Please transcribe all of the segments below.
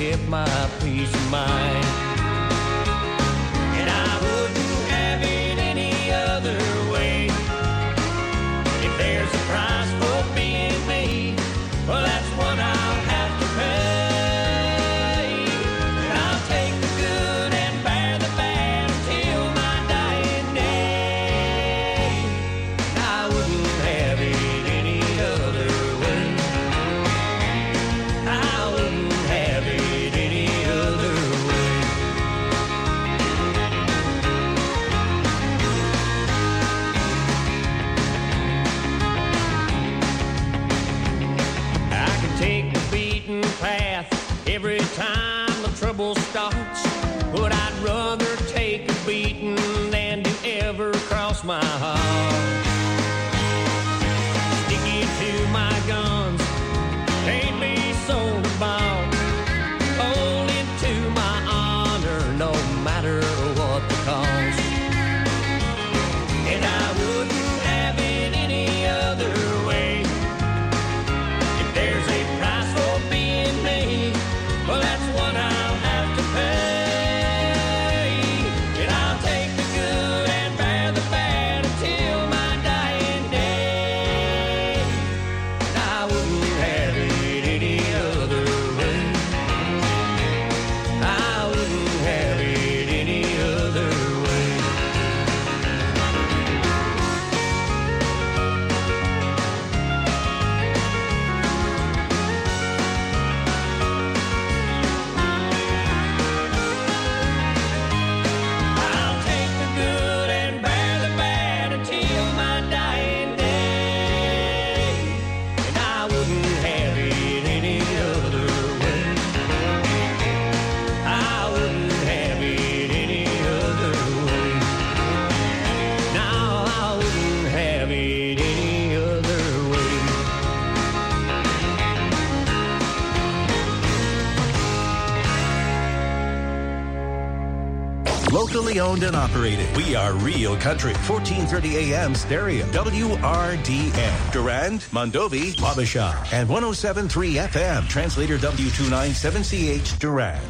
kept my peace of mind. And I wouldn't have it any other way. If there's a price for being me, well, that's what I'll have to pay. And I'll take the good and bear the bad till my dying day. And I wouldn't have it any other way. I wouldn't have it any other way. I can take the beaten path every time the trouble starts, but I'd rather take a beating than to ever cross my heart. Sticky to my guns, can't be sold or bought. Holding to my honor, no matter what the cost. And I wouldn't have it any other way. If there's a price for being me, well, that's what I'll have to pay. And I'll take the good and bear the bad until my dying day. And I wouldn't have it any other way. I wouldn't have it any other way. I'll take the good and bear the bad until my dying day. And I wouldn't have it any other way. I wouldn't have it any other way. No, I wouldn't have it any other way. Locally owned and operated. We are Real Country. 1430 AM stereo. WRDN. Durand, Mondovi, Wabasha. And 107.3 FM. Translator W297CH Durand.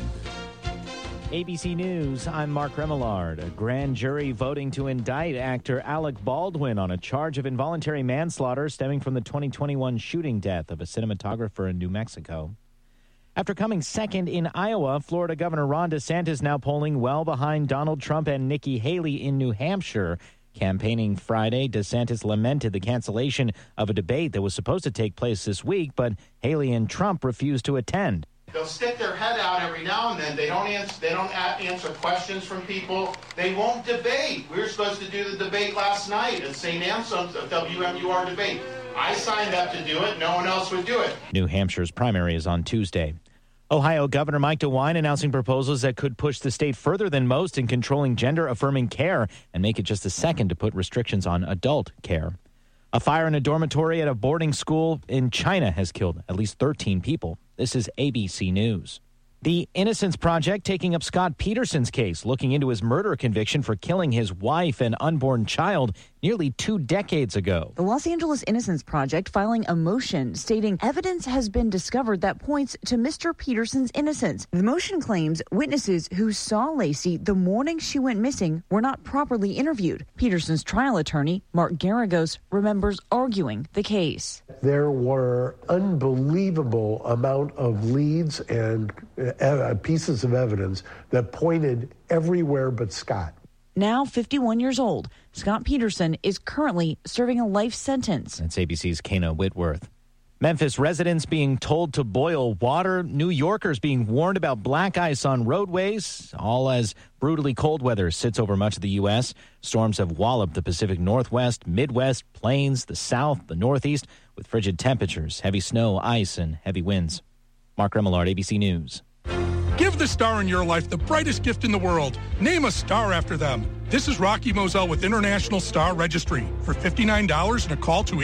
ABC News, I'm Mark Remillard. A grand jury voting to indict actor Alec Baldwin on a charge of involuntary manslaughter stemming from the 2021 shooting death of a cinematographer in New Mexico. After coming second in Iowa, Florida Governor Ron DeSantis now polling well behind Donald Trump and Nikki Haley in New Hampshire. Campaigning Friday, DeSantis lamented the cancellation of a debate that was supposed to take place this week, but Haley and Trump refused to attend. They'll stick their head out every now and then. They don't answer questions from people. They won't debate. We were supposed to do the debate last night at St. Anselm's, a WMUR debate. I signed up to do it. No one else would do it. New Hampshire's primary is on Tuesday. Ohio Governor Mike DeWine announcing proposals that could push the state further than most in controlling gender-affirming care and make it just the second to put restrictions on adult care. A fire in a dormitory at a boarding school in China has killed at least 13 people. This is ABC News. The Innocence Project taking up Scott Peterson's case, looking into his murder conviction for killing his wife and unborn child nearly 2 decades ago. The Los Angeles Innocence Project filing a motion stating evidence has been discovered that points to Mr. Peterson's innocence. The motion claims witnesses who saw Lacey the morning she went missing were not properly interviewed. Peterson's trial attorney, Mark Garagos, remembers arguing the case. There were unbelievable amount of leads and pieces of evidence that pointed everywhere but Scott. Now 51 years old, Scott Peterson is currently serving a life sentence. That's ABC's Kana Whitworth. Memphis residents being told to boil water. New Yorkers being warned about black ice on roadways. All as brutally cold weather sits over much of the U.S. Storms have walloped the Pacific Northwest, Midwest, Plains, the South, the Northeast, with frigid temperatures, heavy snow, ice, and heavy winds. Mark Remillard, ABC News. Give the star in your life the brightest gift in the world. Name a star after them. This is Rocky Moselle with International Star Registry. For $59 and a call to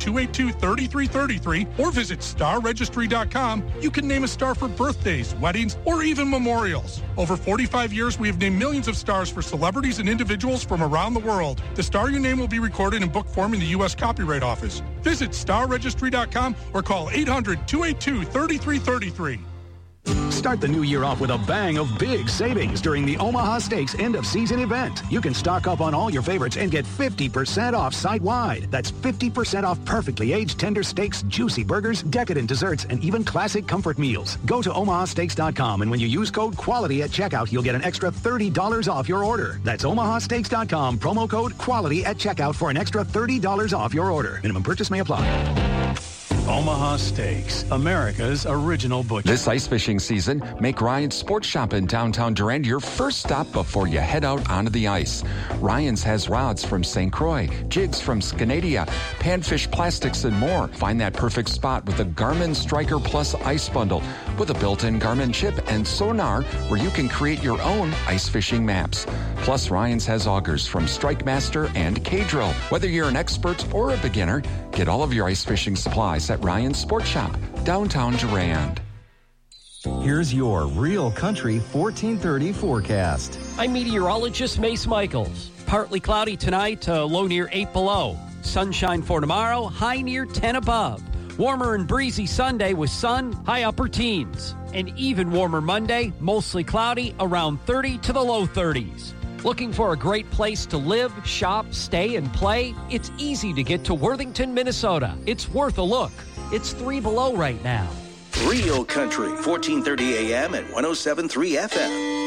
800-282-3333 or visit starregistry.com, you can name a star for birthdays, weddings, or even memorials. Over 45 years, we have named millions of stars for celebrities and individuals from around the world. The star you name will be recorded in book form in the U.S. Copyright Office. Visit starregistry.com or call 800-282-3333. Start the new year off with a bang of big savings during the Omaha Steaks end-of-season event. You can stock up on all your favorites and get 50% off site-wide. That's 50% off perfectly aged tender steaks, juicy burgers, decadent desserts, and even classic comfort meals. Go to omahasteaks.com, and when you use code QUALITY at checkout, you'll get an extra $30 off your order. That's omahasteaks.com, promo code QUALITY at checkout for an extra $30 off your order. Minimum purchase may apply. Omaha Steaks, America's original butcher. This ice fishing season, make Ryan's Sports Shop in downtown Durand your first stop before you head out onto the ice. Ryan's has rods from St. Croix, jigs from Scandia, panfish plastics, and more. Find that perfect spot with the Garmin Striker Plus Ice Bundle with a built-in Garmin chip and sonar where you can create your own ice fishing maps. Plus, Ryan's has augers from Strike Master and K-Drill. Whether you're an expert or a beginner, get all of your ice fishing supplies at Ryan's Sports Shop, downtown Durand. Here's your Real Country 1430 forecast. I'm meteorologist Mace Michaels. Partly cloudy tonight, low near 8 below. Sunshine for tomorrow, high near 10 above. Warmer and breezy Sunday with sun, high upper teens. And even warmer Monday, mostly cloudy, around 30 to the low 30s. Looking for a great place to live, shop, stay, and play? It's easy to get to Worthington, Minnesota. It's worth a look. It's 3 below right now. Real Country, 1430 AM and 107.3 FM.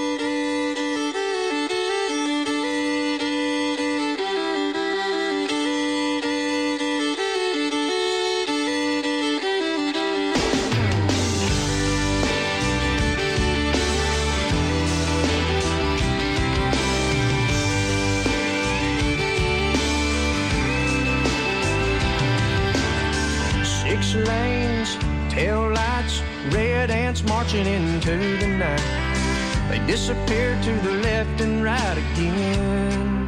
Lanes, tail lights, red ants marching into the night. They disappear to the left and right again.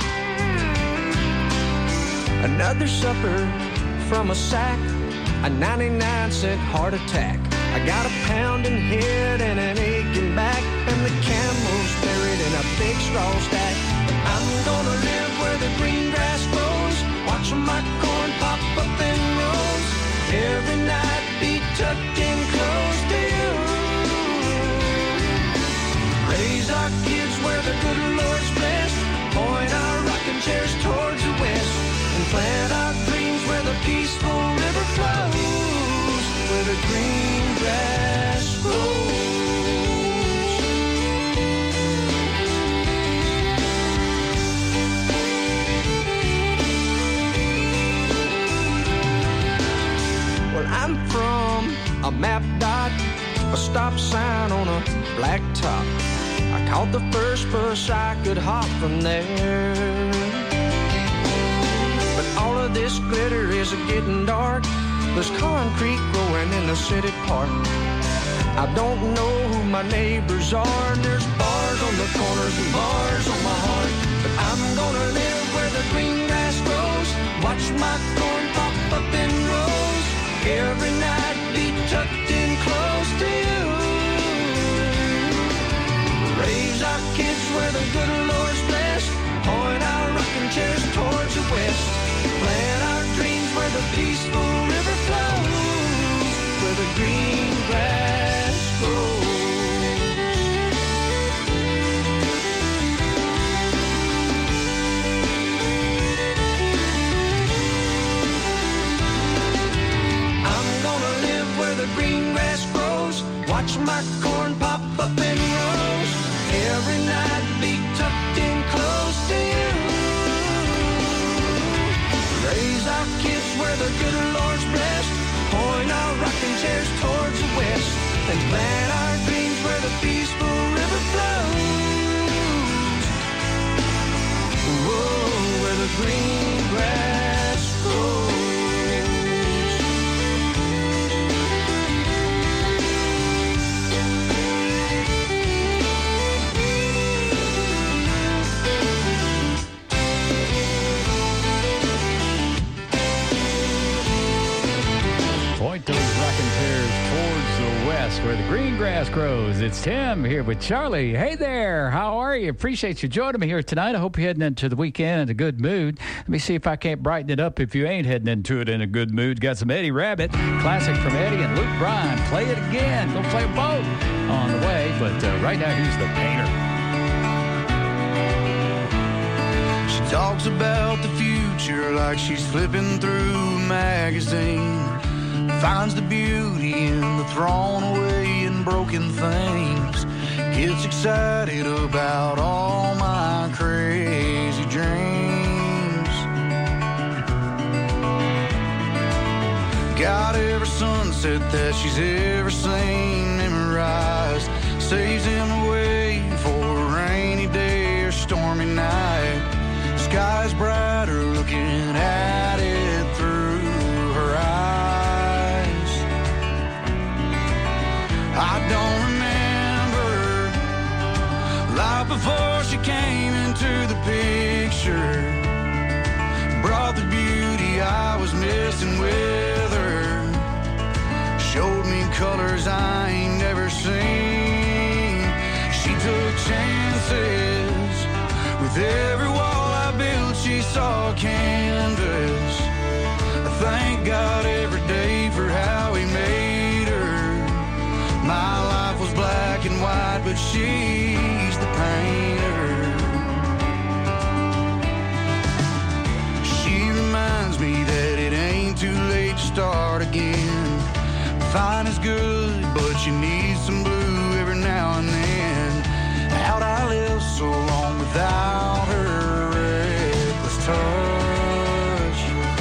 Another supper from a sack, a 99-cent heart attack. I got a pounding head and an aching back, and the camel's buried in a big straw stack. I'm gonna live where the green grass grows, watching my corn pop up in rows. Every night be tucked in close to you. Raise our kids where the good Lord's blessed. Point our rocking chairs towards the west. And plant our dreams where the peaceful river flows. Where the green grass grows. Well, I'm from a map dot, a stop sign on a black top. I caught the first bus I could hop from there. But all of this glitter is getting dark. There's concrete growing in the city park. I don't know who my neighbors are, and there's bars on the corners and bars on my heart. But I'm gonna live where the green grass grows, watch my corn pop up in rows. Every night be tucked in close to you. Raise our kids where the good Lord's blessed. Point our rocking chairs towards the west. Plant our dreams where the peaceful river flows. Where the green grass grows. The green grass grows, watch my corn pop up in rows. Every night be tucked in close to you. Raise our kids where the good Lord's blessed. Point our rocking chairs towards the west. And plant our dreams where the peaceful river flows. Whoa, where the green grass grows. Point those rocking chairs towards the west where the green grass grows. It's Tim here with Charlie. Hey there. How are you? Appreciate you joining me here tonight. I hope you're heading into the weekend in a good mood. Let me see if I can't brighten it up if you ain't heading into it in a good mood. Got some Eddie Rabbit, classic from Eddie and Luke Bryan. Play it again. Go play a boat on the way. But right now, here's the Painter. She talks about the future like she's flipping through a magazine. Finds the beauty in the thrown away and broken things. Gets excited about all my crazy dreams. Got every sunset that she's ever seen memorized. Saves him away for a rainy day or stormy night. Sky's brighter looking at it through her eyes. I don't remember life before she came into the picture. Brought the beauty I was missing with her. Showed me colors I ain't never seen. She took chances with every wall I built. She saw a canvas. I thank God every day for how he made her. My life was black and white, but she's the painter. She reminds me that it ain't too late to start again. Fine is good, but you need some blue every now and then. How'd I live so long without her reckless touch?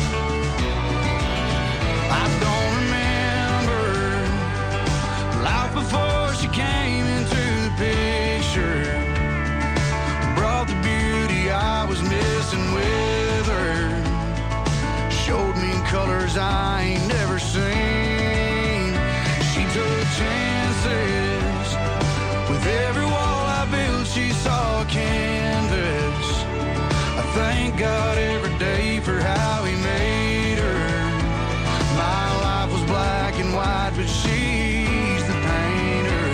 I don't remember life before she came into the picture. Brought the beauty I was missing with her. Showed me colors I ain't never seen. She took chances with every wall I built. She saw a canvas. I thank God every day for how he made her. My life was black and white, but she's the painter.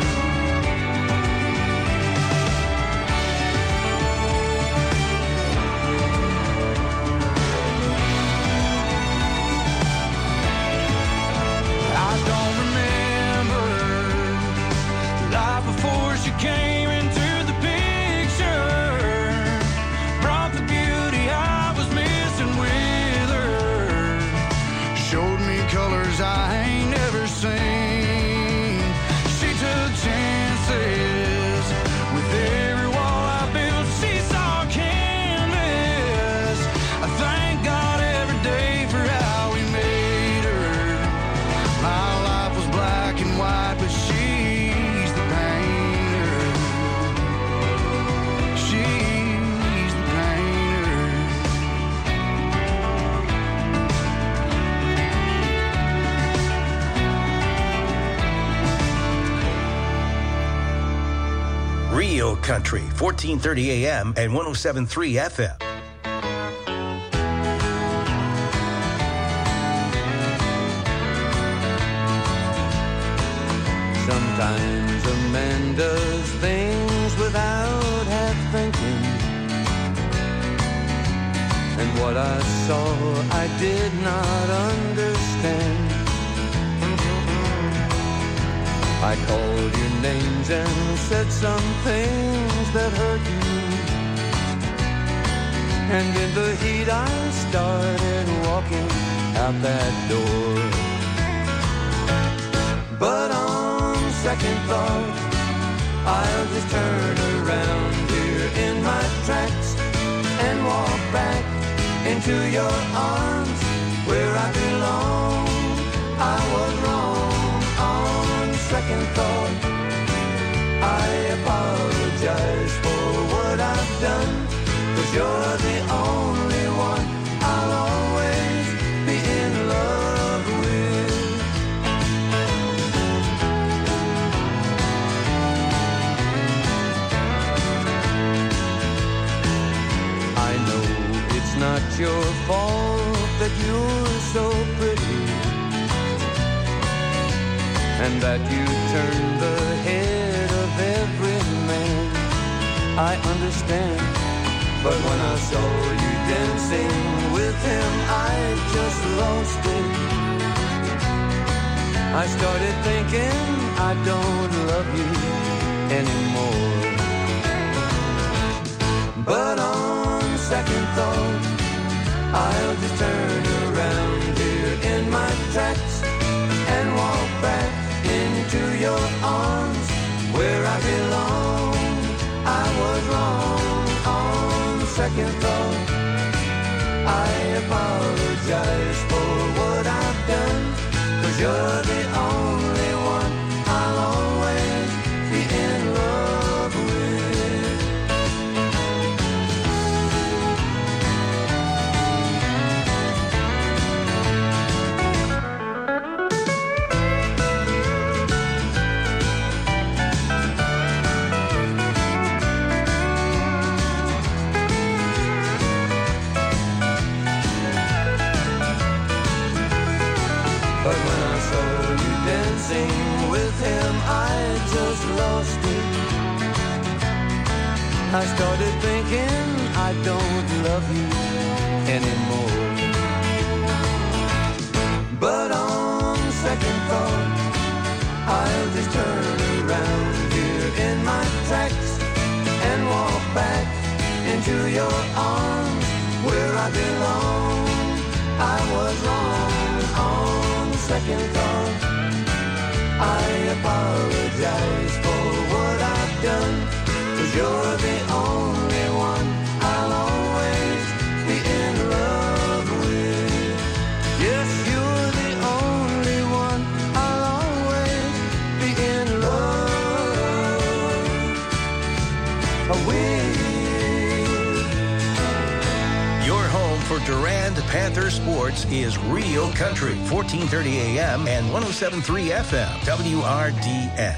I don't remember life before she came into the picture. Brought the beauty I was missing with her. Showed me colors I ain't never seen. She took chances with every wall I built. She saw a canvas. I thank God every day for how he made her. My life was black and white, but she's the painter. She's the painter. Real Country, 1430 AM and 107.3 FM. Sometimes a man does things without half thinking. And what I saw I did not understand. I called your names and said some things that hurt you. And in the heat I started walking out that door. But on second thought, I'll just turn around here in my tracks and walk back into your arms where I belong. I was wrong on second thought. I apologize for what I've done, 'cause you're the only one I'll always be in love with. I know it's not your fault that you're so pretty, and that you turn the head of every man. I understand, but when I saw you dancing with him, I just lost it. I started thinking I don't love you anymore. But on second thought, I'll just turn around here in my tracks and walk back into your arms where I belong. I was wrong on second thought. I apologize for what I've done, 'cause you're the only one I'll always be in love with. But when I saw you dancing with him, I just lost it. I started thinking I don't love you anymore. But on second thought, I'll just turn around here in my tracks and walk back into your arms where I belong. I was wrong on second thought. I apologize for what I've done, 'cause you're the only one I'll always be in love with. Yes, you're the only one I'll always be in love with. Your home for Durand Panther sports is Real Country, 1430 AM and 107.3 FM, WRDN.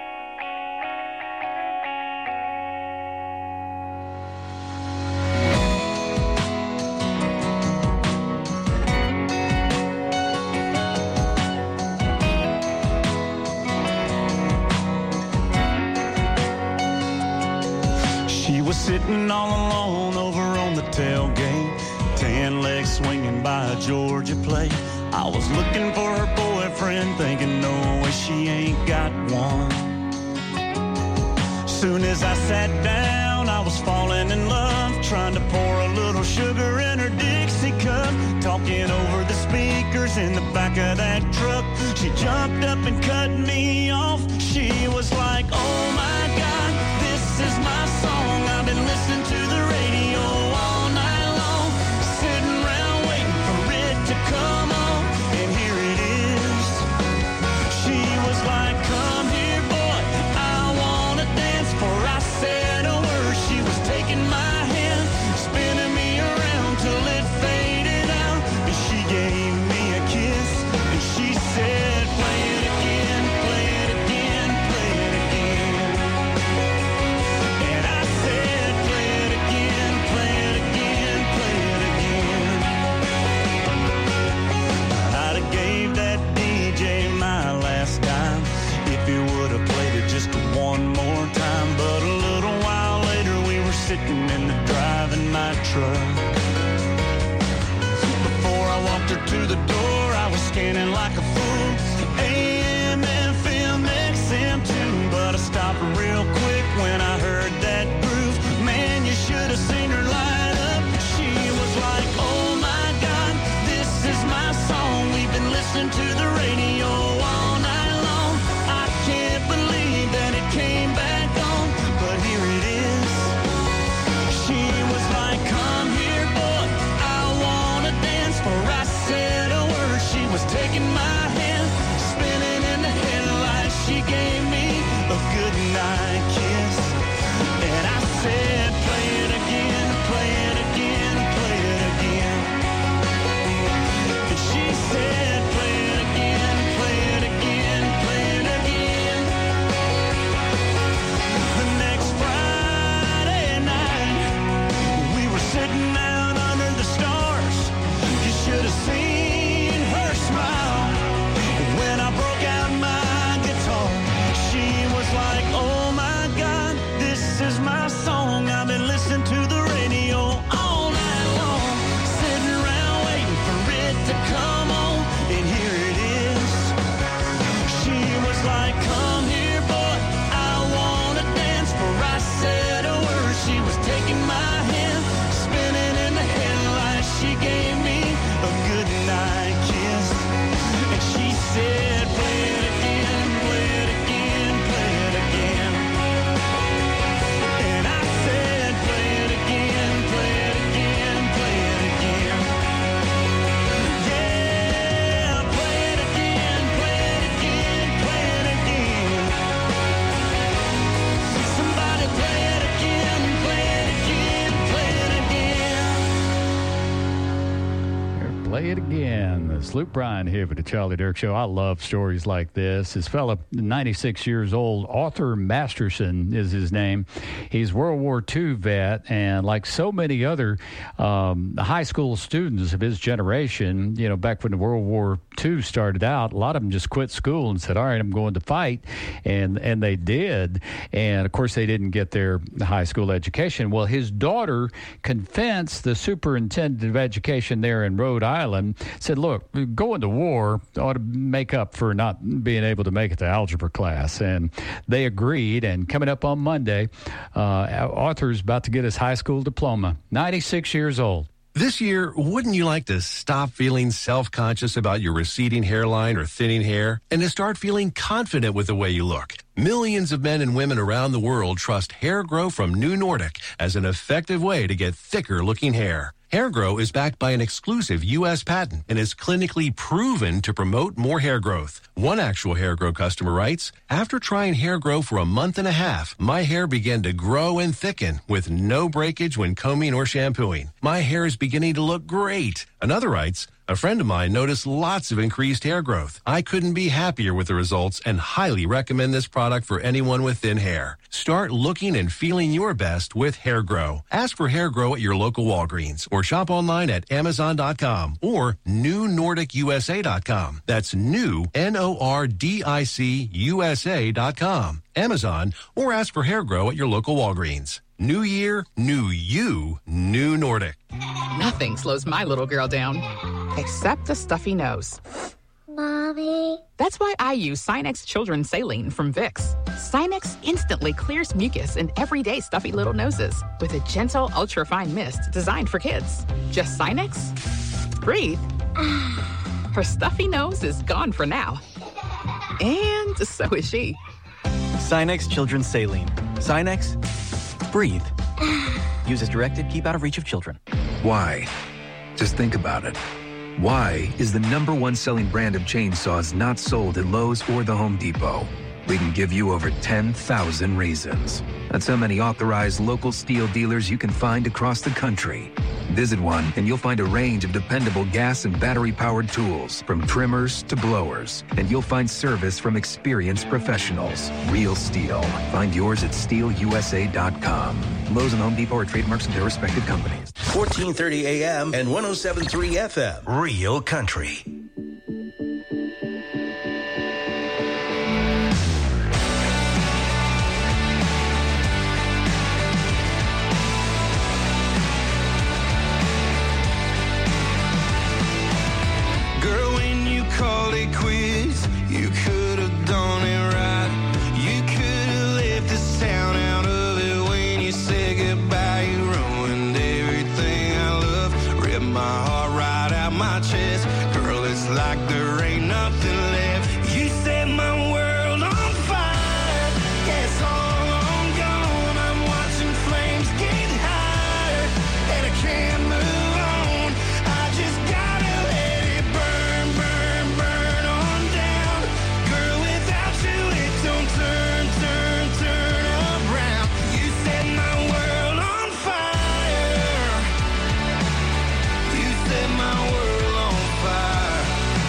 She was sitting all alone over on the tailgate, tan legs swinging by a Georgia plate. I was looking for her boyfriend, thinking no way she ain't got one. Soon as I sat down, I was falling in love, trying to pour a little sugar in her Dixie cup, talking over the speakers in the back of that truck. She jumped up and cut me off. She was like, oh my God, this is my song. I've been listening to the radio all night long, sitting around waiting for it to come on, and here it is. She was like, come here, boy, I wanna dance. Before I said a word, she was taking my hand, spinning me around till it faded out, and she gave me a kiss, and she said, play it again, play it again, play it again. And I said, play it again, play it again, play it again. I'd have gave that DJ my last dime if he would have played it just one more time. But a little while later we were sitting in the driving my truck. Before I walked her to the door, I was scanning like a fool, AM, FM, XM too. But I stopped real quick when I heard that groove. Man, you should have seen her light up. She was like, oh my God, this is my song. We've been listening to the radio all night long. I can't believe that it came back on, but here it is. She was like, come here, boy, I wanna dance. For I said a word, she was taking my hand, it again. It's Luke Bryan here with the Charlie Dirk Show. I love stories like this. This fella, 96 years old, Arthur Masterson is his name. He's World War II vet, and like so many other high school students of his generation, you know, back when the World War II started out, a lot of them just quit school and said, all right, I'm going to fight, and they did. And, of course, they didn't get their high school education. Well, his daughter convinced the superintendent of education there in Rhode Island, said, look, going to war ought to make up for not being able to make it to algebra class. And they agreed, and coming up on Monday, Arthur's about to get his high school diploma, 96 years old. This year, wouldn't you like to stop feeling self-conscious about your receding hairline or thinning hair and to start feeling confident with the way you look? Millions of men and women around the world trust Hair Grow from New Nordic as an effective way to get thicker-looking hair. Hair Grow is backed by an exclusive U.S. patent and is clinically proven to promote more hair growth. One actual Hair Grow customer writes, after trying Hair Grow for a month and a half, my hair began to grow and thicken with no breakage when combing or shampooing. My hair is beginning to look great. Another writes, a friend of mine noticed lots of increased hair growth. I couldn't be happier with the results and highly recommend this product for anyone with thin hair. Start looking and feeling your best with Hair Grow. Ask for Hair Grow at your local Walgreens or shop online at Amazon.com or NewNordicUSA.com. That's new, NORDIC USA.com. Amazon, or ask for Hair Grow at your local Walgreens. New year, new you, New Nordic. Nothing slows my little girl down, except a stuffy nose. Mommy. That's why I use Sinex Children's Saline from Vicks. Sinex instantly clears mucus in everyday stuffy little noses with a gentle, ultra-fine mist designed for kids. Just Sinex? Breathe. Her stuffy nose is gone for now. And so is she. Sinex Children's Saline. Sinex, breathe. Use as directed, keep out of reach of children. Why? Just think about it. Why is the #1 selling brand of chainsaws not sold at Lowe's or the Home Depot? We can give you over 10,000 reasons. That's how many authorized local steel dealers you can find across the country. Visit one and you'll find a range of dependable gas and battery-powered tools, from trimmers to blowers. And you'll find service from experienced professionals. Real STIHL. Find yours at stihlusa.com. Lowe's and Home Depot are trademarks of their respective companies. 1430 AM and 107.3 FM. Real Country. Called it quits. You could have done it right. You could have left the sound out of it when you said goodbye. You ruined everything I love. Ripped my heart right out my chest. Girl, it's like there ain't nothing left. You set my world on fire. Yeah, it's all I'm gone. I'm watching flames get higher, and I can't move on. I just gotta let it burn, burn, burn on down. Girl, without you it don't turn, turn, turn around. You set my world on fire. You set my world on fire.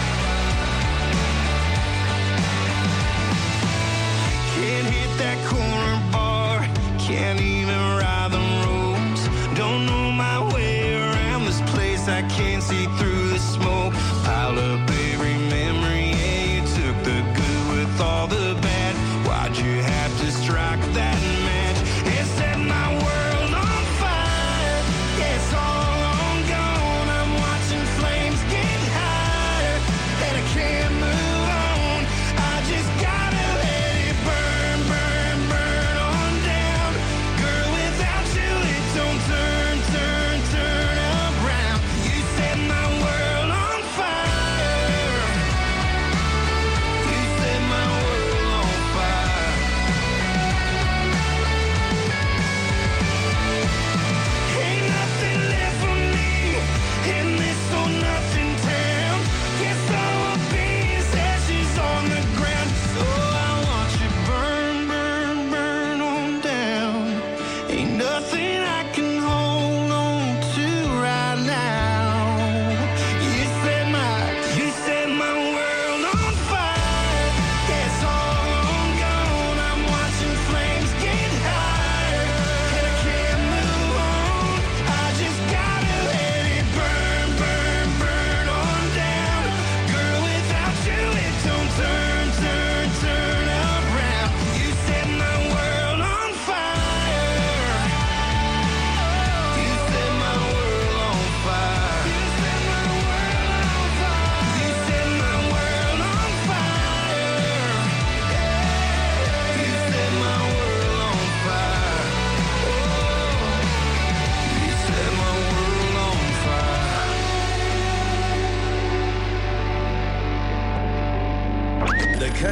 Can't hit that corner bar. Can't even ride the roads. Don't know my way around this place. I can't see through the smoke. Piled up every memory. Yeah, you took the good with all the bad. Why'd you have to strike that match? It set my world on fire. Yeah, it's all I'm gone. I'm watching flames get higher, and I can't move on. I just gotta let it burn, burn, burn on down. Girl, without you it don't turn, turn, turn around. You set my world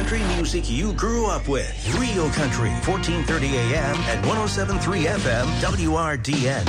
country music you grew up with. Real Country, 1430 AM and 107.3 FM, WRDN.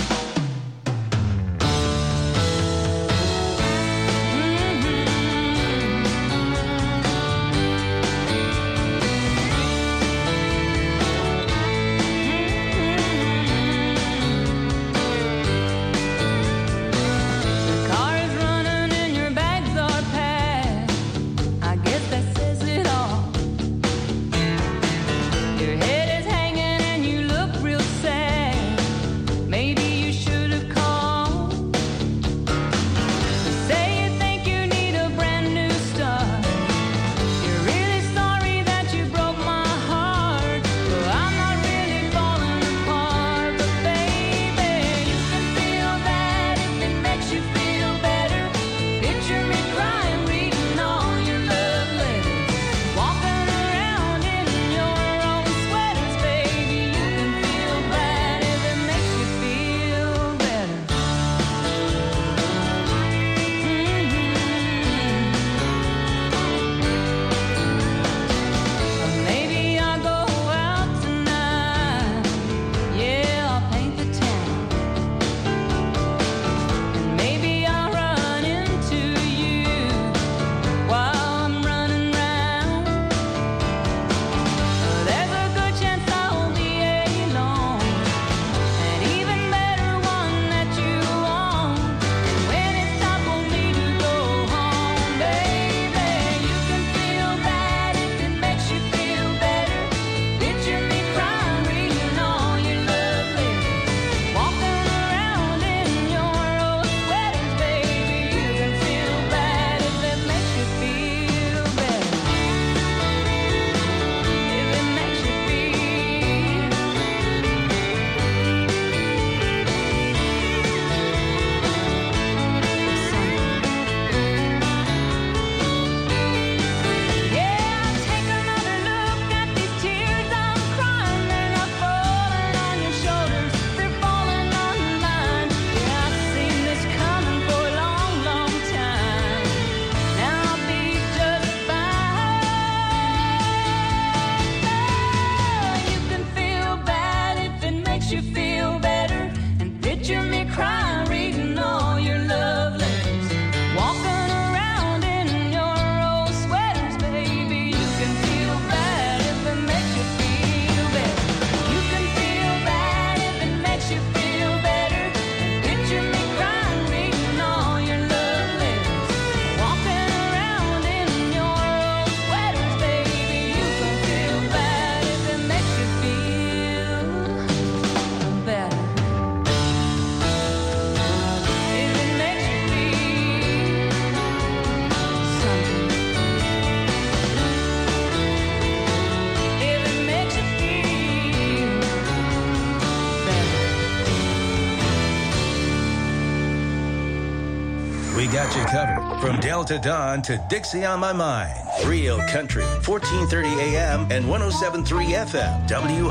Got you covered. From Delta Dawn to Dixie on My Mind. Real Country, 1430 AM and 107.3 FM,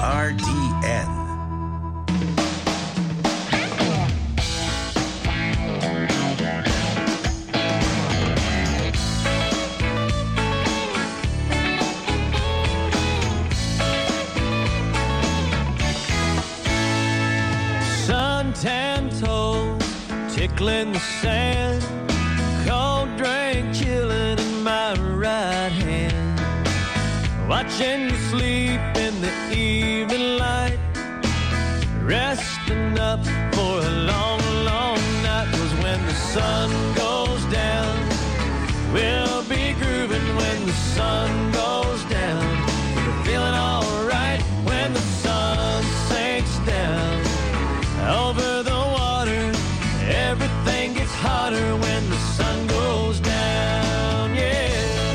WRDN. Suntan toes, tickling the sand. Cold drink chilling in my right hand. Watching you sleep in the evening light. Resting up for a long, long night. 'Cause when the sun goes down, we'll be grooving when the sun goes down. We're feeling alright when the sun sinks down. Over the water, everything gets hotter when the sun goes down, yeah.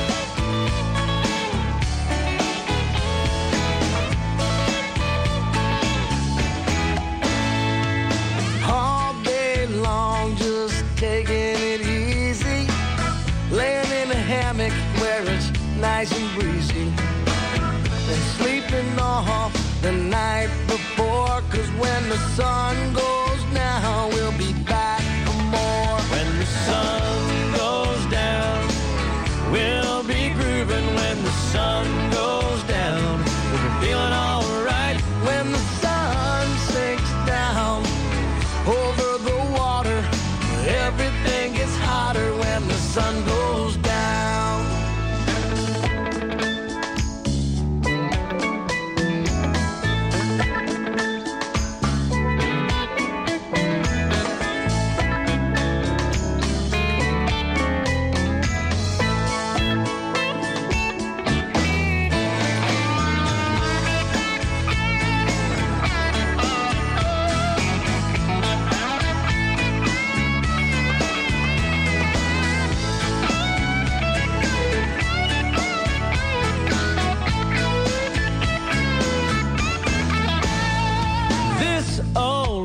All day long, just taking it easy. Laying in a hammock where it's nice and breezy. And sleeping off the night before. 'Cause when the sun goes down, we'll be back for more. When the sun goes down, we'll be grooving when the sun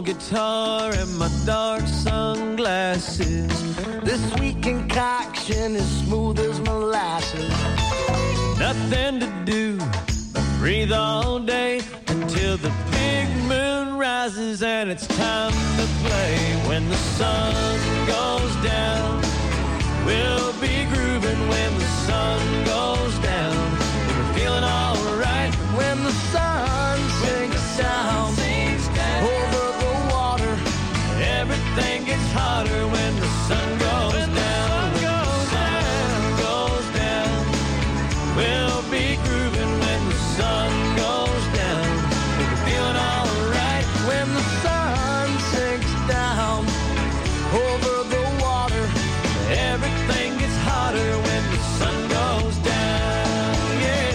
guitar and my dark sunglasses. This sweet concoction is smooth as molasses. Nothing to do but breathe all day until the big moon rises and it's time to play. When the sun goes down, we'll be grooving. When the sun goes down, we're feeling all right. When the sun sinks down over the water, everything gets hotter when the sun goes down. When the sun goes down, we'll be grooving. When the sun goes down, we're feeling all right. When the sun sinks down over the water, everything gets hotter when the sun goes down. Yeah.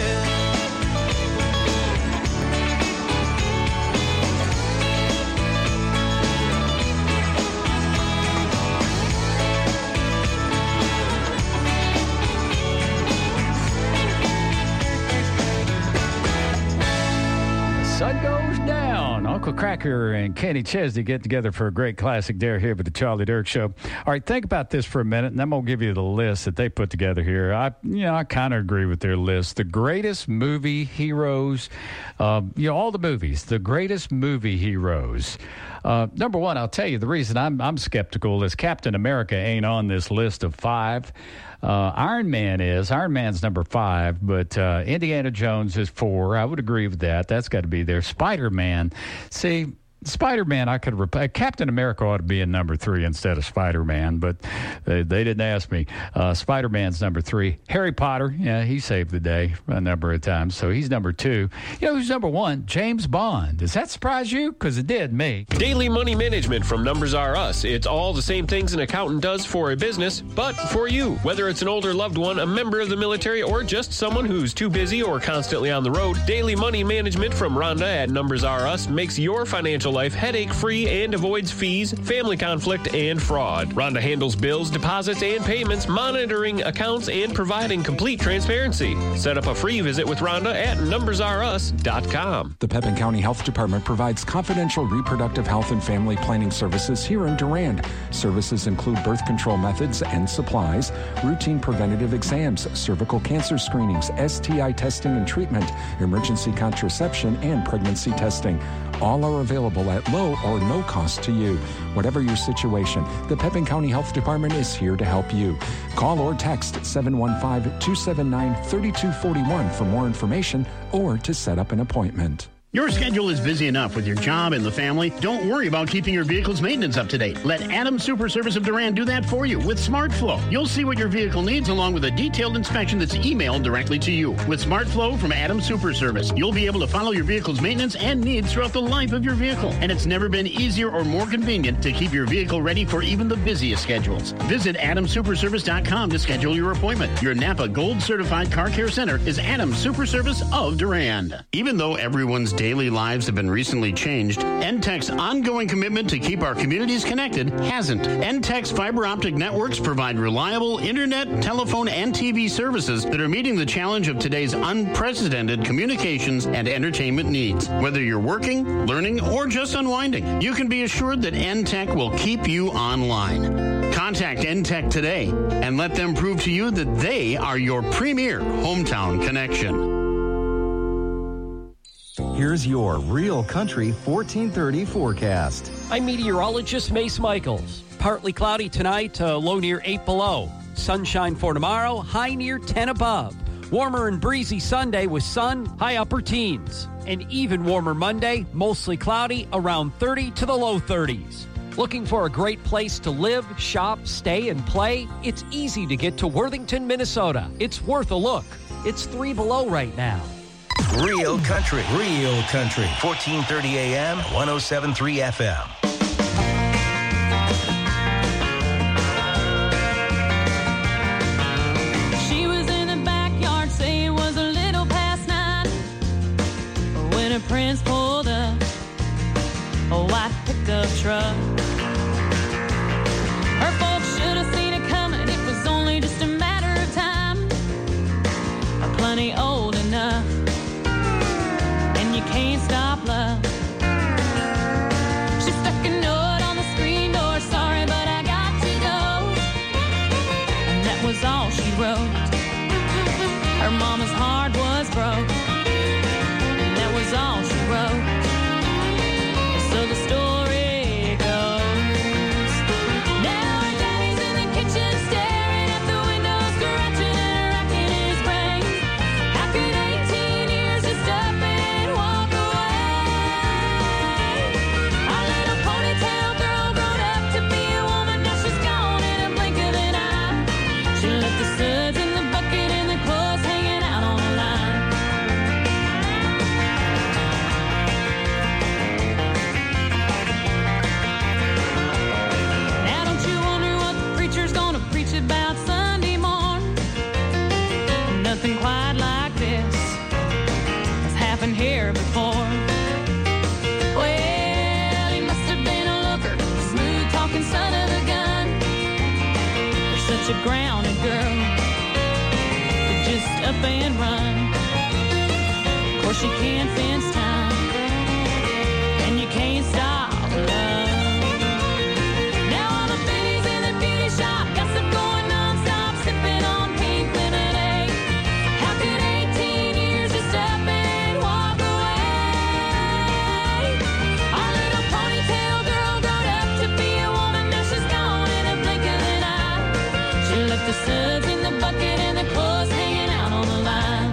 Sun goes down. Uncle Cracker and Kenny Chesney get together for a great classic there here with the Charlie Dirk Show. All right, think about this for a minute, and I'm going to give you the list that they put together here. I kind of agree with their list. The greatest movie heroes, all the movies, the greatest movie heroes. Number one, I'll tell you the reason I'm skeptical is Captain America ain't on this list of 5. Iron Man's number 5, but Indiana Jones is 4. I would agree with that. That's got to be there. Spider-Man. See, Spider-Man, I could Captain America ought to be in number 3 instead of Spider-Man, but they didn't ask me. Spider-Man's number 3. Harry Potter, yeah, he saved the day a number of times, so he's number 2. You know who's number 1? James Bond. Does that surprise you? Because it did me. Daily money management from Numbers R Us. It's all the same things an accountant does for a business, but for you. Whether it's an older loved one, a member of the military, or just someone who's too busy or constantly on the road, Daily money management from Rhonda at Numbers R Us makes your financial life headache-free and avoids fees, family conflict, and fraud. Rhonda handles bills, deposits, and payments, monitoring accounts, and providing complete transparency. Set up a free visit with Rhonda at numbersrus.com. The Pepin County Health Department provides confidential reproductive health and family planning services here in Durand. Services include birth control methods and supplies, routine preventative exams, cervical cancer screenings, STI testing and treatment, emergency contraception, and pregnancy testing. All are available at low or no cost to you. Whatever your situation, the Pepin County Health Department is here to help you. Call or text 715-279-3241 for more information or to set up an appointment. Your schedule is busy enough with your job and the family. Don't worry about keeping your vehicle's maintenance up to date. Let Adams Super Service of Durand do that for you with SmartFlow. You'll see what your vehicle needs along with a detailed inspection that's emailed directly to you. With SmartFlow from Adams Super Service, you'll be able to follow your vehicle's maintenance and needs throughout the life of your vehicle. And it's never been easier or more convenient to keep your vehicle ready for even the busiest schedules. Visit AdamSuperService.com to schedule your appointment. Your Napa Gold Certified Car Care Center is Adams Super Service of Durand. Even though everyone's daily lives have been recently changed, NTEC's ongoing commitment to keep our communities connected hasn't. NTEC's fiber optic networks provide reliable internet, telephone, and TV services that are meeting the challenge of today's unprecedented communications and entertainment needs. Whether you're working, learning, or just unwinding, you can be assured that NTEC will keep you online. Contact NTEC today and let them prove to you that they are your premier hometown connection. Here's your Real Country 1430 forecast. I'm meteorologist Mace Michaels. Partly cloudy tonight, low near 8 below. Sunshine for tomorrow, high near 10 above. Warmer and breezy Sunday with sun, high upper teens. And even warmer Monday, mostly cloudy, around 30 to the low 30s. Looking for a great place to live, shop, stay, and play? It's easy to get to Worthington, Minnesota. It's worth a look. It's 3 below right now. Real Country. 1430 AM, 107.3 FM. She was in the backyard, say it was a little past 9 when her prince pulled up a white pickup truck. Her folks should have seen it coming. It was only just a matter of time. Plenty old enough. You can't stop love. She's stuck in such a grounded girl to just up and run. Of course you can't fence time, and you can't stop love. Now all the biddies in the beauty shop got some going non-stop, sipping on pink lemonade. How could 18 years just up and walk away? Our little ponytail girl grown up to be a woman, now she's gone in a blink of an eye. She left the suds in the bucket and the clothes hanging out on the line.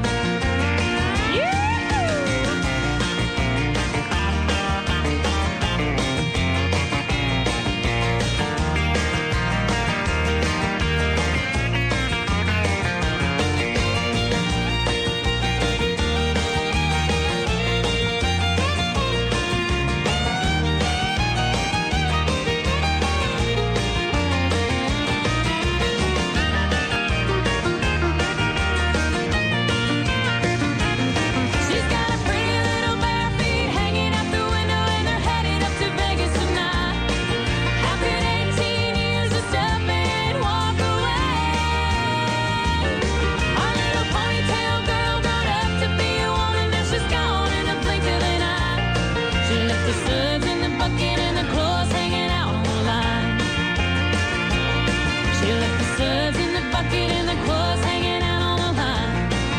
She's got a pretty little bare feet hanging out the window, and they're headed up to Vegas tonight. How could 18 years just up and walk away? Our little ponytail girl grown up to be a woman, now she's gone in a blink of an eye. She left the suds in the bucket and the clothes hanging out on the line. She left the suds in the bucket and the clothes hanging out on the line.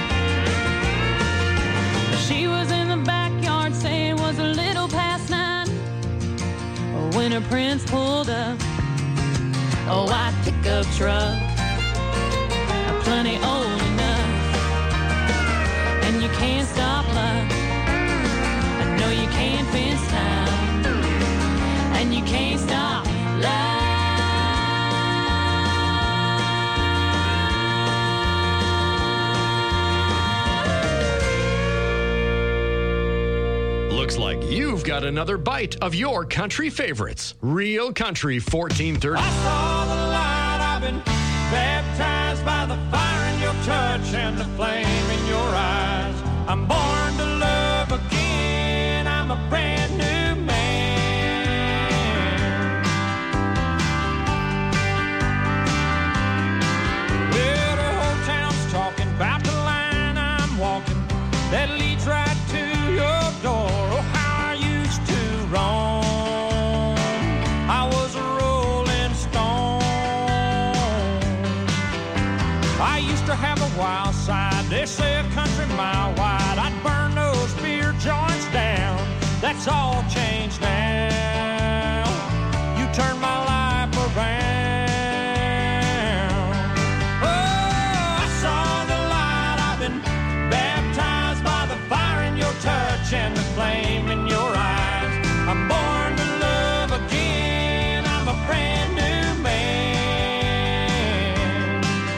She was in the backyard saying it was a little past 9 when her prince pulled up a white pickup truck, plenty old enough, and you can't stop love. I know you can't fence time, and you can't stop love. Looks like you've got another bite of your country favorites. Real Country 1430. I saw the light, I've been baptized by the fire in your touch and the flame in your eyes. I'm born to love again, I'm a brand new man. Well, the whole town's talking about the line I'm walking that leads right to your door. Oh, how I used to roam. I was a rolling stone. I used to have a wild side. They say a country mile wide. I'd burn those beer joints down. That's all changed now. You turned my life around. Oh, I saw the light. I've been baptized by the fire in your touch and the flame in your eyes. I'm born to love again. I'm a brand new man.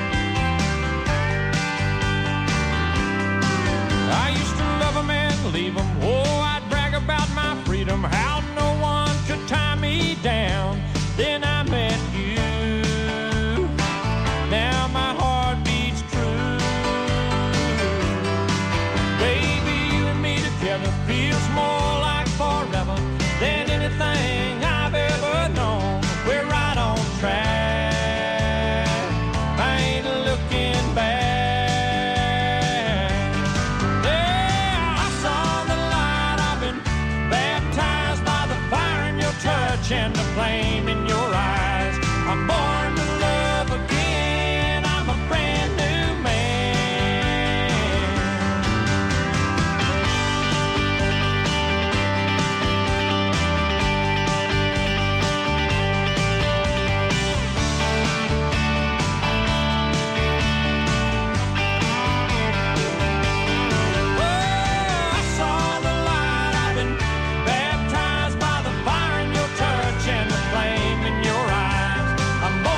I used to love 'em and leave 'em. Oh, I'd brag about my freedom, how no one could tie me down. Then I met you. Now my heart beats true. Baby, you and me together feels more like forever than anything I've ever known. We're right on track. I ain't looking back. Yeah, I saw the light. I've been baptized by the fire in your touch and the flame in your eyes. I'm born to love again. I'm a brand new man. Oh, I saw the light. I've been baptized by the fire in your touch and the flame in your eyes. I'm born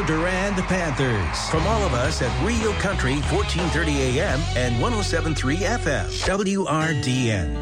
Durand Panthers. From all of us at Real Country, 1430 AM and 107.3 FM. WRDN.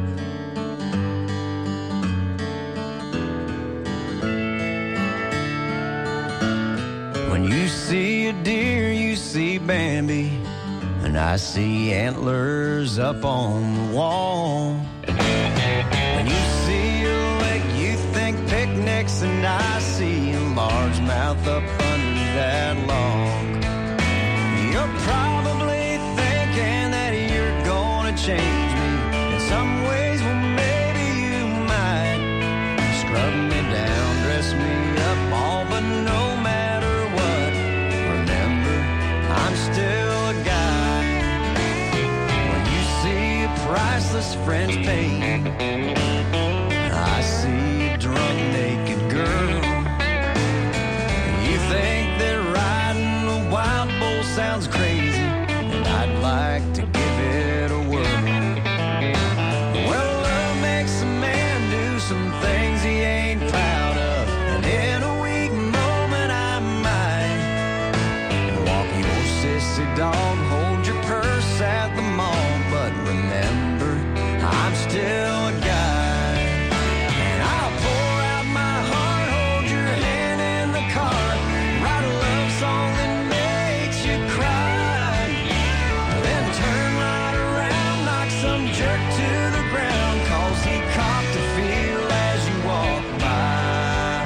When you see a deer, you see Bambi, and I see antlers up on the wall. When you see a lake, you think picnics, and I see a largemouth up under that log. You're probably thinking that you're gonna change me in some ways. Well, maybe you might. Scrub me down, dress me up, all but no matter what. Remember, I'm still a guy. When you see a priceless French painting, I see a drunk naked girl. You think that riding a wild bull sounds crazy, and I'd like to give it a whirl. Well, love makes a man do some things he ain't proud of, and in a weak moment I might walk your sissy dog, hold your purse at the mall. But remember, I'm still a guy, and I'll pour out my heart, hold your hand in the car, write a love song that makes you cry, then turn right around, knock some jerk to the ground, 'cause he copped a feel as you walk by.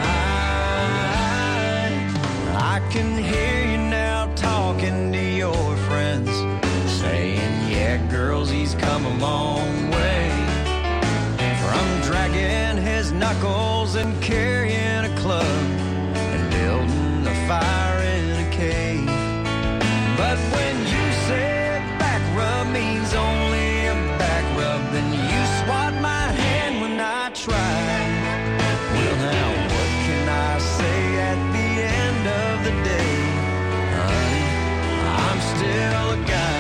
I can hear you now talking to your friends, saying, yeah, girls, he's come a long way, from dragging his knuckles and carrying a club and building a fire in a cave. But when you say back rub means only a back rub, then you swat my hand when I try. Well, now what can I say at the end of the day? Honey, I'm still a guy.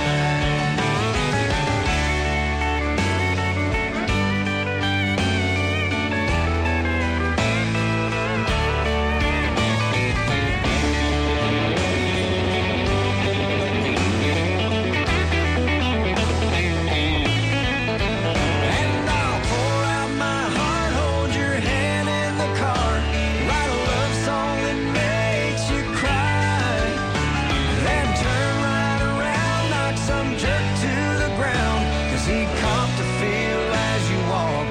And I'll pour out my heart, hold your hand in the car, write a love song that makes you cry, then turn right around, knock some jerk to the ground, 'cause he copped a feel as you walk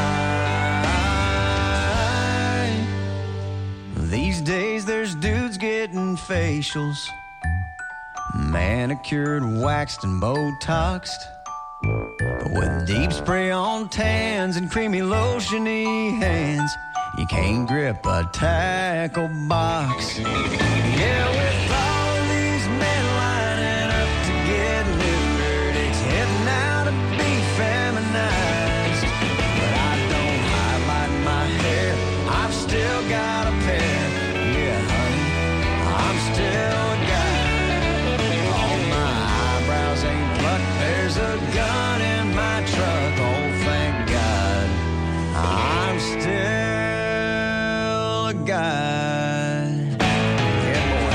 by. These days there's dudes getting facials, manicured, waxed, and Botoxed, with deep spray on tans and creamy lotiony hands. You can't grip a tackle box. Yeah, with all these men lining up to get neutered, it's heading out to be feminized. But I don't highlight my hair, I've still got a pair. Yeah, honey, I'm still a guy. All my eyebrows ain't plucked, there's a gun in my truck. Oh, thank God, I'm still a guy. Yeah, boy.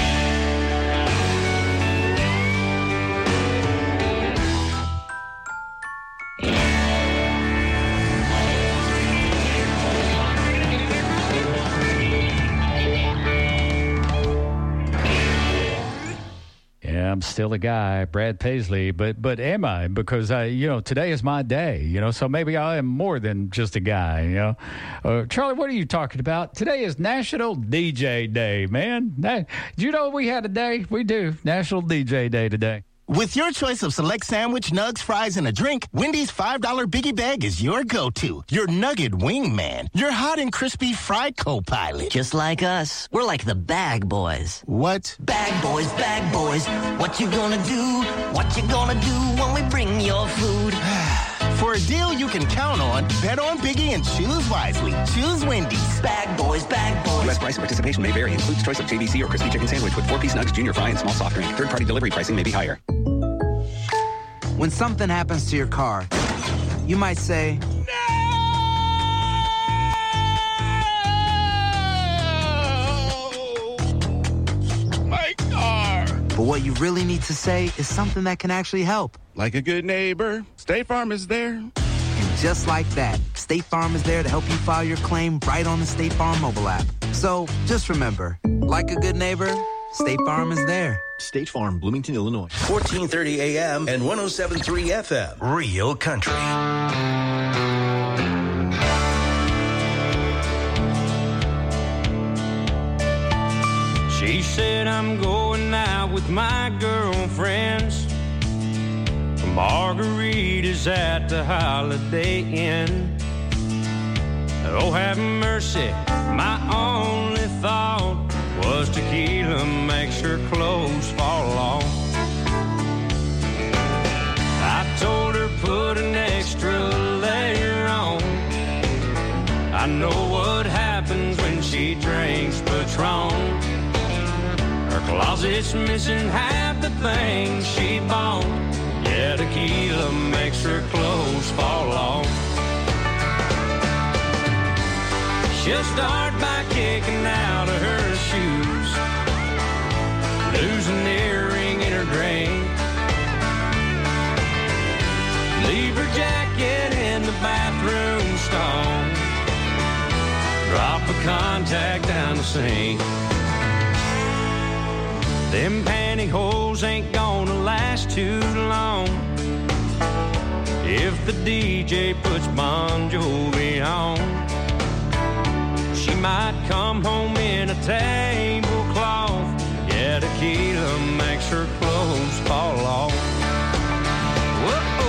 Yeah, I'm still a guy, Brad Paisley, but am I? Because today is my day, so maybe I am more than just a guy, Charlie, what are you talking about? Today is National DJ Day, man. Do you know we had a day? We do. National DJ Day today. With your choice of select sandwich, nugs, fries, and a drink, Wendy's $5 Biggie Bag is your go-to. Your nugget wingman. Your hot and crispy fried co-pilot. Just like us. We're like the Bag Boys. What? Bag Boys, what you gonna do? What you gonna do when we bring your food? For a deal you can count on, bet on Biggie and choose wisely. Choose Wendy's. Bag Boys. U.S. price and participation may vary. Includes choice of JVC or crispy chicken sandwich with 4-piece nugs, junior fry, and small soft drink. Third-party delivery pricing may be higher. When something happens to your car, you might say, But what you really need to say is something that can actually help. Like a good neighbor, State Farm is there. And just like that, State Farm is there to help you file your claim right on the State Farm mobile app. So just remember, like a good neighbor, State Farm is there. State Farm, Bloomington, Illinois. 1430 AM and 107.3 FM. Real Country. She said I'm going out with my girlfriends for margaritas at the Holiday Inn. Oh, have mercy, my only thought was tequila makes her clothes fall off. I told her put an extra layer on. I know what happens when she drinks Patron. Her closet's missing half the things she bought. Yeah, tequila makes her clothes fall off. She'll start by kicking out of her shoes, lose an earring in her drink, leave her jacket in the bathroom stall, drop a contact down the sink. Them pantyhose ain't gonna last too long if the DJ puts Bon Jovi on. She might come home in a tablecloth. Yeah, tequila makes her clothes fall off. Whoa.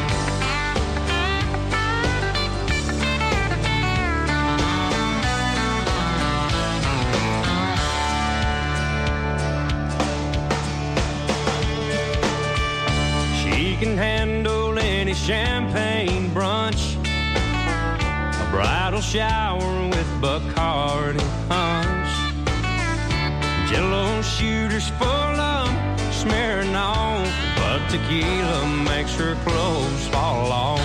She can handle any champagne brunch, a bridal shower with Bacardi punch, Jello shooters full of smearing on, but tequila makes her clothes fall off.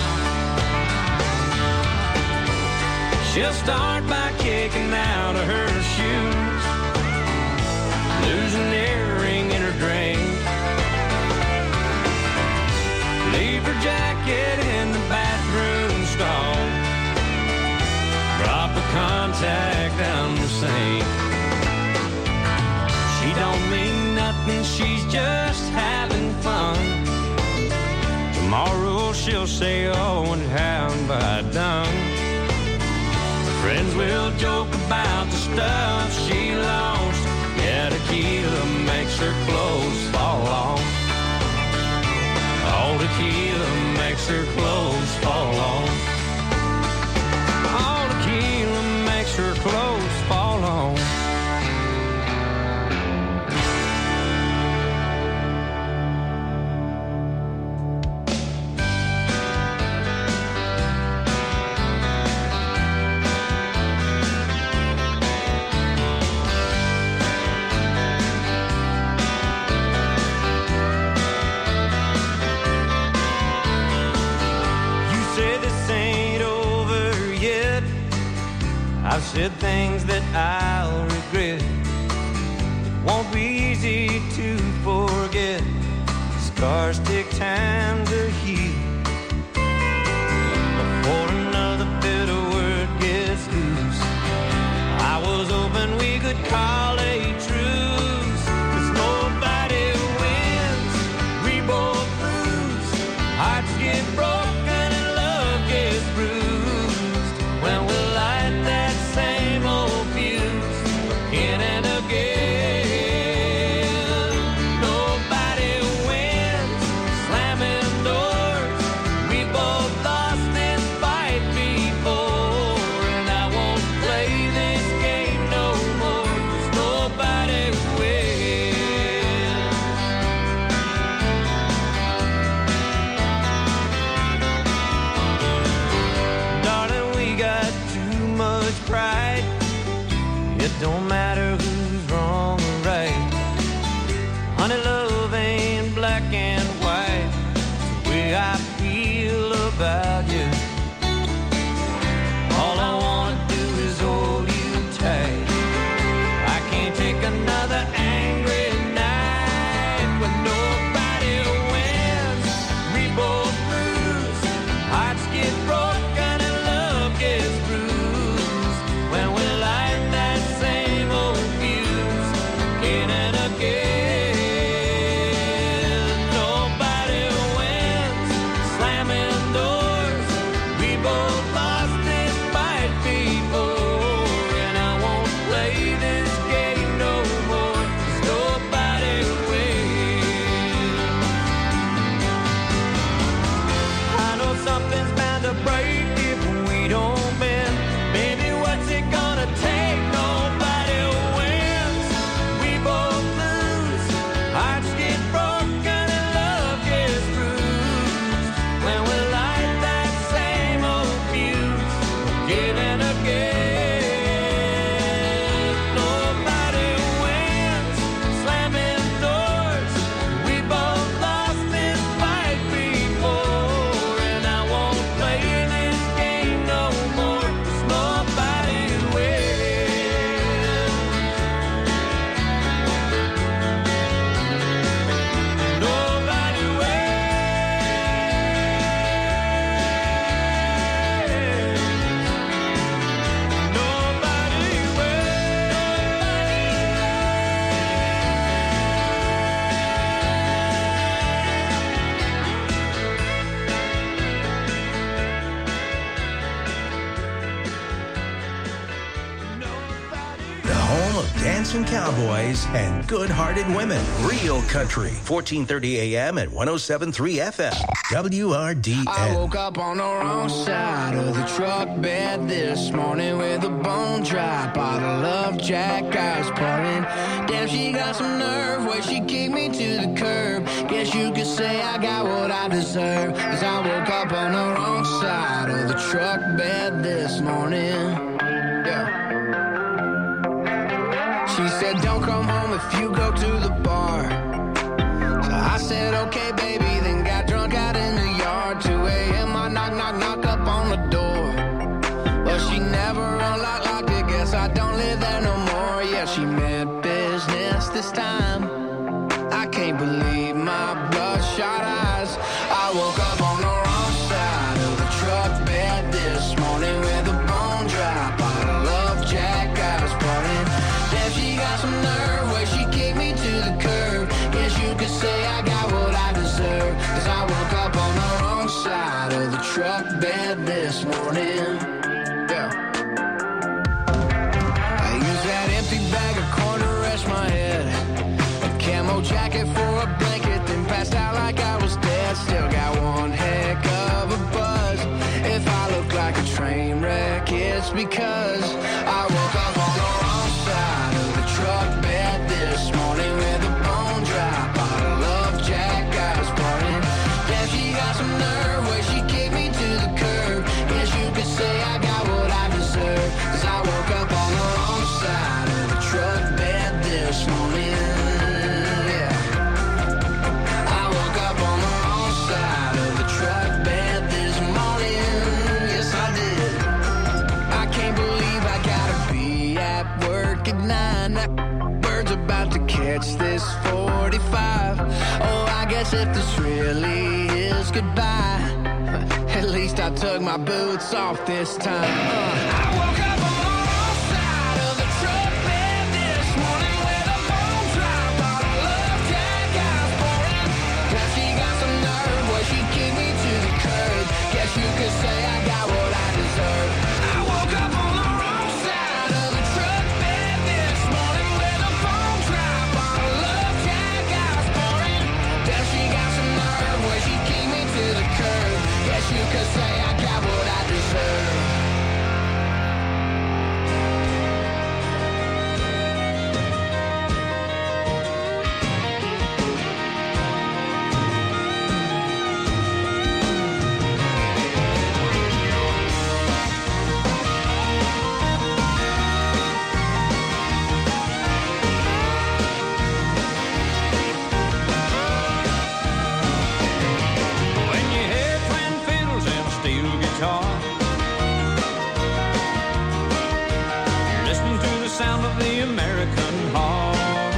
She'll start by kicking out of her shoes, lose an earring in her drink, leave her jacket in the bathroom stall, drop a contact down the sink. She don't mean nothing, she's just having fun. Tomorrow she'll say, oh, and how have I done? Her friends will joke about the stuff she lost. Yeah, tequila makes her clothes fall off. Oh, tequila makes her clothes fall off. Oh, tequila makes her clothes fall off. I've said things that I'll regret. It won't be easy to forget. Scars take time to heal before another bitter word gets loose. I was hoping we could call a truce, 'cause nobody wins, we both lose. Hearts get broken and love gets bruised when we light that same old fuse again and again. Nobody wins, slamming doors. We both lost this fight before, and I won't play this game no more, 'cause nobody wins. Darling, we got too much pride. It don't matter who's wrong or right. Honey, love ain't black and white. It's the way I feel about you. All I wanna do is hold you tight. I can't take another angry night. something's bound to break if we don't bend. Baby, what's it gonna take? Nobody wins. We both lose. Hearts get broken and love gets bruised. When we light that same old fuse, giving again. Nobody wins. Slamming doors. We both lost this fight before, and I won't play this game no more. 'Cause nobody wins. Nobody The home of dancing cowboys and good-hearted women. Real Country, 1430 AM and 107.3 FM. WRDN. I woke up on the wrong side of the truck bed this morning with a bone dry bottle of Jack I was pouring. Damn, she got some nerve where she kicked me to the curb. Guess you could say I got what I deserve. 'Cause I woke up on the wrong side of the truck bed this morning. Yeah. She said, don't come home if you go to the bar. So I said, okay, baby, then got drunk out in the yard. 2 a.m., I knock up on the door. Well, she never unlocked it, guess I don't live there no more. Yeah, she meant business this time. I can't believe my bloodshot eyes. I woke up on the wrong side of the truck bed this morning with a bone dry bottle of Jack I was pouring. Damn, she got some nerve where she kicked me to the curb. Guess you could say I got what I deserve. 'Cause I woke up on the wrong side of the truck bed this morning. Yeah. I used that empty bag of corn to rest my head. A camo jacket for a blanket, then passed out like I was dead. Still got one heck of a buzz. If I look like a train wreck, it's because I woke up on the wrong side of the truck bed this morning with a bone dry bottle of Jack I was pouring. Damn, she got some nerve where she kicked me to the curb. Guess you could say I got what I deserve. 'Cause I woke up on the wrong side of the truck bed this morning. Yeah. I woke up on the wrong side of the truck bed this morning. Yes, I did. I can't believe I gotta be at work at 9. That bird's about to catch this 45. Oh, I guess if this really is goodbye, at least I took my boots off this time. I woke up on the wrong side of the truck bed this morning with a bone dry bottle of Jack I was pouring. Now she got some nerve where she kicked me to the curb. Guess you could say I got what I deserve. I woke up on the wrong side of the truck bed this morning with a bone dry bottle of Jack I was pouring. Now she got some nerve where she kicked me to the curb. Guess you could say I got what I deserve. When you hear twin fiddles and a steel guitar, you're listening to the sound of the American heart.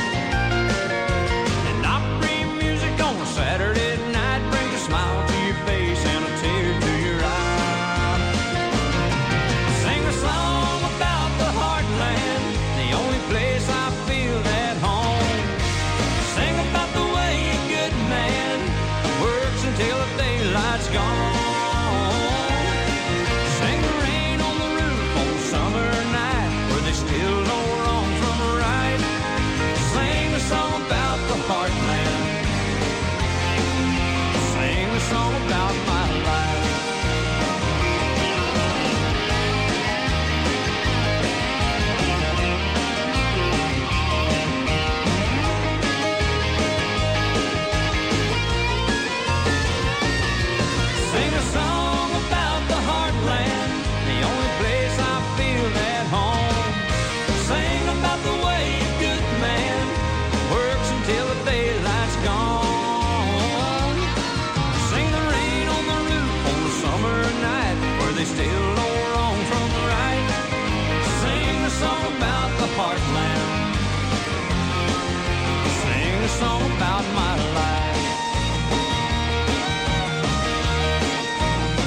And Opry music on a Saturday night brings a smile to your face and a tear to your eye. Sing a song about the heartland, the only place I feel at home. Sing about the way a good man works until the daylight's gone. Sing the rain on the roof on a summer night where they still don't song about my